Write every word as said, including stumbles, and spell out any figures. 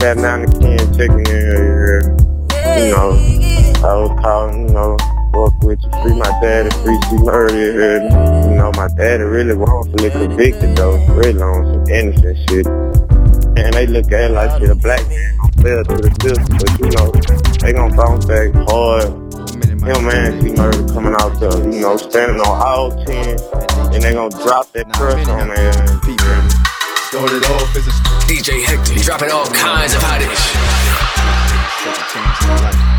Sat down again, checking in. You know, I was calling, you know, fuck with you, free my daddy, free C Murray. You know, my daddy really wrongfully convicted though, really on some innocent shit. And they look at it like shit, a black man gon' fail to the system, but you know, they gon' bounce back hard. Him man, C Murray coming out there, you know, standing on all ten, and they gon' drop that press on their ass. Started off as a D J Hector, dropping all kinds of hot ish.